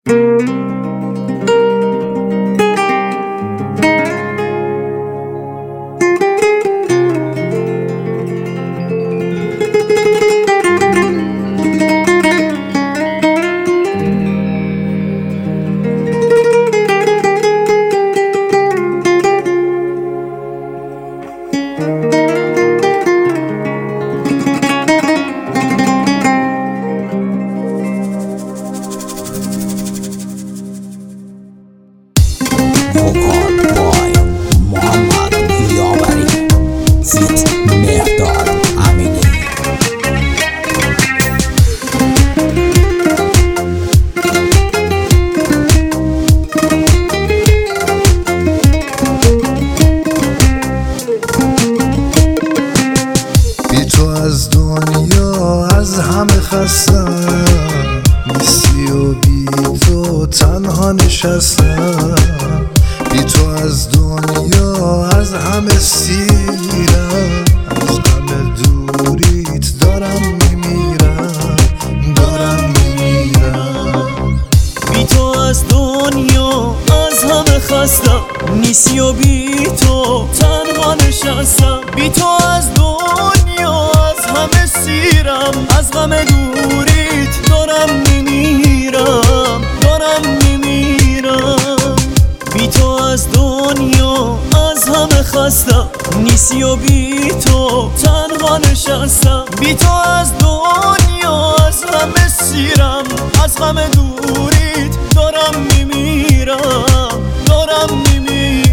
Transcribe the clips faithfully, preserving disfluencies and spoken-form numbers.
از دنیا از همه خستم، نیستی و بی تو تنها نشستم. بی تو از دنیا از همه سیرم، از غم دوریت دارم میمیرم، دارم میمیرم. بی تو از دنیا از همه خستم، نیستی و بی تو تنها نشستم. بی تو از دنیا از همه سیرم، از غم دوریت دارم میمیرم، دارم میمیرم. بی تو از دنیا از همه خستم، نیستی و بی تو تنها نشستم. بی تو از دنیا از همه سیرم، از غم دوریت دارم میمیرم، دارم میمیرم.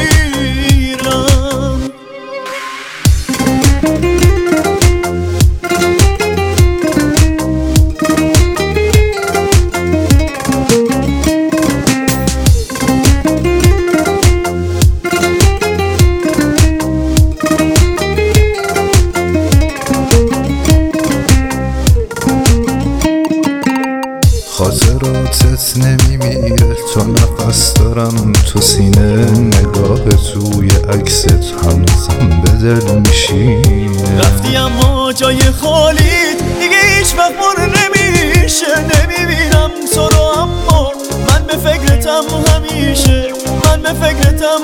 خاطراتت نمیمیره، تو نفس دارم تو سینه، نگاه توی عکست هنوزم به دل میشینه. رفتی اما جای خالیت دیگه هیچ وقت پر نمیشه. نمیبینم تو رو اما من به فکرتم همیشه، من به فکرتم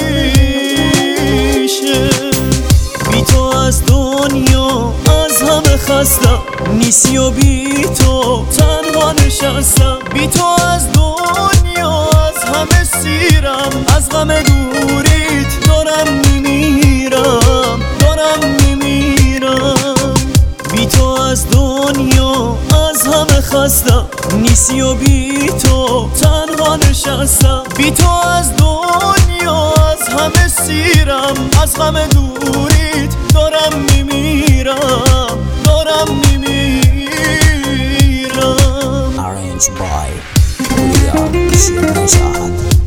همیشه. بی تو از دنیا از همه خستم، نیستی و بی تو تنها نشستم. بی تو از دنیا از همه سیرم، از غم دوریت دارم میمیرم، دارم میمیرم. بی تو از دنیا از همه خستم، نیستی و بی تو تنها نشستم. بی تو از دنیا از همه سیرم، از غم دوریت دارم میمیرم، دارم میمیرم. Arranged by Ria Shirnazad.